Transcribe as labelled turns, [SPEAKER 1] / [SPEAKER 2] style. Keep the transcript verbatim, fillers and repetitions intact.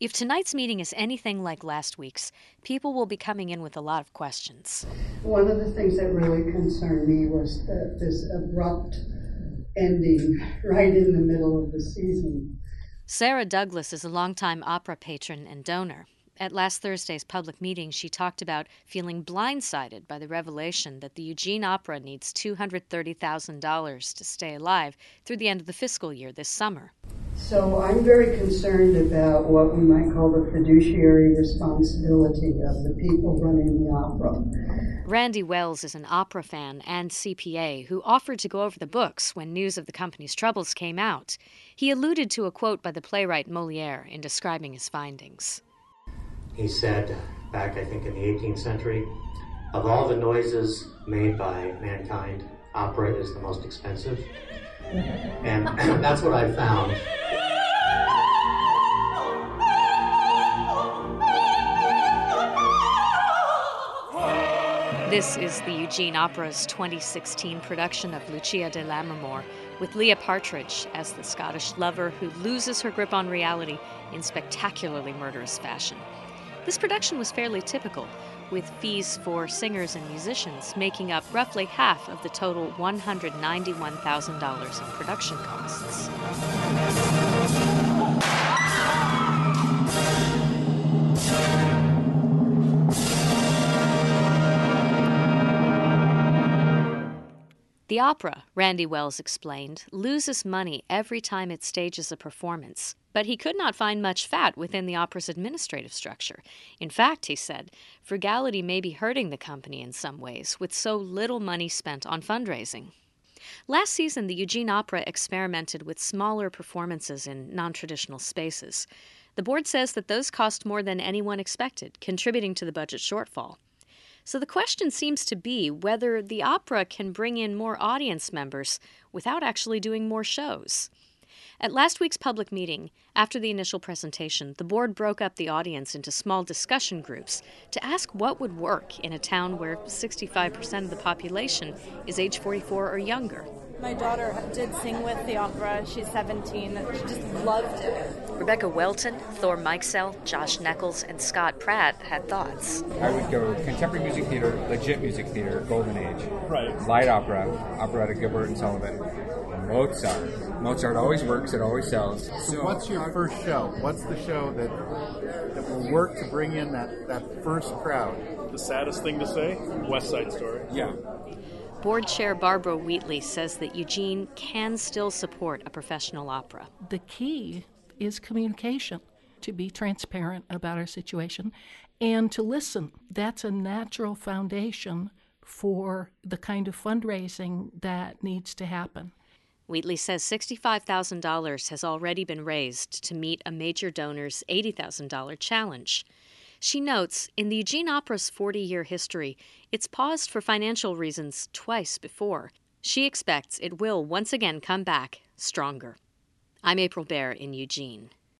[SPEAKER 1] If tonight's meeting is anything like last week's, people will be coming in with a lot of questions.
[SPEAKER 2] One of the things that really concerned me was that this abrupt ending right in the middle of the season.
[SPEAKER 1] Sarah Douglas is a longtime opera patron and donor. At last Thursday's public meeting, she talked about feeling blindsided by the revelation that the Eugene Opera needs two hundred thirty thousand dollars to stay alive through the end of the fiscal year this summer.
[SPEAKER 2] So I'm very concerned about what we might call the fiduciary responsibility of the people running the opera.
[SPEAKER 1] Randy Wells is an opera fan and C P A who offered to go over the books when news of the company's troubles came out. He alluded to a quote by the playwright Molière in describing his findings.
[SPEAKER 3] He said, back I think in the eighteenth century, of all the noises made by mankind, opera is the most expensive. And that's what I found.
[SPEAKER 1] This is the Eugene Opera's twenty sixteen production of Lucia de Lammermoor, with Leah Partridge as the Scottish lover who loses her grip on reality in spectacularly murderous fashion. This production was fairly typical, with fees for singers and musicians making up roughly half of the total one hundred ninety-one thousand dollars in production costs. The opera, Randy Wells explained, loses money every time it stages a performance. But he could not find much fat within the opera's administrative structure. In fact, he said, frugality may be hurting the company in some ways, with so little money spent on fundraising. Last season, the Eugene Opera experimented with smaller performances in non-traditional spaces. The board says that those cost more than anyone expected, contributing to the budget shortfall. So the question seems to be whether the opera can bring in more audience members without actually doing more shows. At last week's public meeting, after the initial presentation, the board broke up the audience into small discussion groups to ask what would work in a town where sixty-five percent of the population is age forty-four or younger.
[SPEAKER 4] My daughter did sing with the opera. She's seventeen. She just loved it.
[SPEAKER 1] Rebecca Welton, Thor Mikesell, Josh Nichols, and Scott Pratt had thoughts.
[SPEAKER 5] I would go contemporary music theater, legit music theater, golden age.
[SPEAKER 6] Right.
[SPEAKER 5] Light opera, operetta Gilbert and Sullivan. Mozart. Mozart always works, it always sells.
[SPEAKER 6] So, so what's your first show? What's the show that that will work to bring in that, that first crowd?
[SPEAKER 7] The saddest thing to say? West Side Story.
[SPEAKER 5] Yeah.
[SPEAKER 1] Board Chair Barbara Wheatley says that Eugene can still support a professional opera.
[SPEAKER 8] The key is communication, to be transparent about our situation, and to listen. That's a natural foundation for the kind of fundraising that needs to happen.
[SPEAKER 1] Wheatley says sixty-five thousand dollars has already been raised to meet a major donor's eighty thousand dollars challenge. She notes, in the Eugene Opera's forty-year history, it's paused for financial reasons twice before. She expects it will once again come back stronger. I'm April Baer in Eugene.